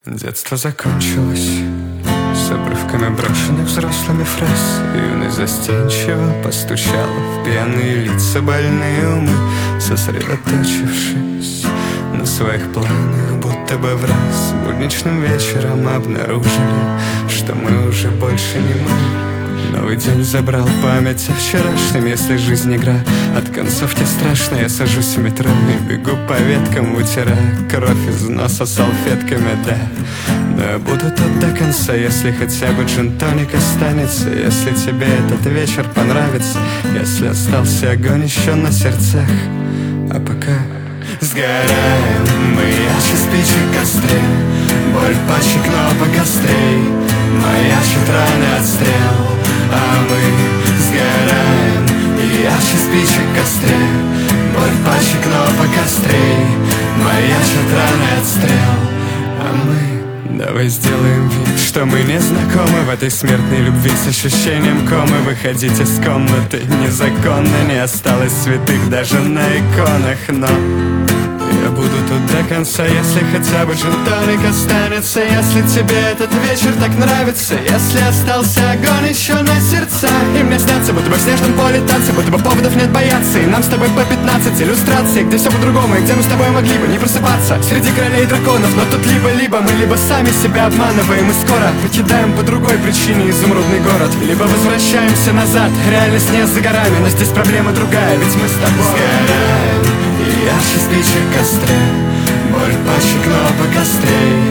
Детство закончилось с обрывками брошенных взрослыми фраз. Юность застенчиво постучала в пьяные лица больные умы, сосредоточившись на своих планах, будто бы в раз будничным вечером обнаружили, что мы уже больше не мы. Новый день забрал память о вчерашнем. Если жизнь игра, от концовки страшно. Я сажусь в метро и бегу по веткам, вытирая кровь из носа салфетками, да. Но я буду тут до конца, если хотя бы джин-тоник останется. Если тебе этот вечер понравится, если остался огонь еще на сердцах. А пока сгораем мы ярче спичек в костре, боль пачек кнопок острей, маячит раны от стрел. А мы сгораем и ярче спичек в костре, боль пачек кнопок острей, маячит раны от стрел. А мы давай сделаем вид, что мы не знакомы в этой смертной любви, с ощущением комы. Выходить из комнаты незаконно, не осталось святых даже на иконах. Но я буду тут до конца, если хотя бы джин-тоник останется. Если тебе этот вечер так нравится, если остался огонь еще на сердцах. И мне снятся, будто бы в снежном поле танцы, будто бы поводов нет бояться. И нам с тобой по 15 иллюстраций, где все по-другому, и где мы с тобой могли бы не просыпаться среди королей драконов. Но тут либо-либо, мы либо сами себя обманываем, и скоро покидаем по другой причине изумрудный город, либо возвращаемся назад. Реальность не за горами, но здесь проблема другая, ведь мы с тобой сгораем и ярче спичек в костре, боль пачек кнопок острей,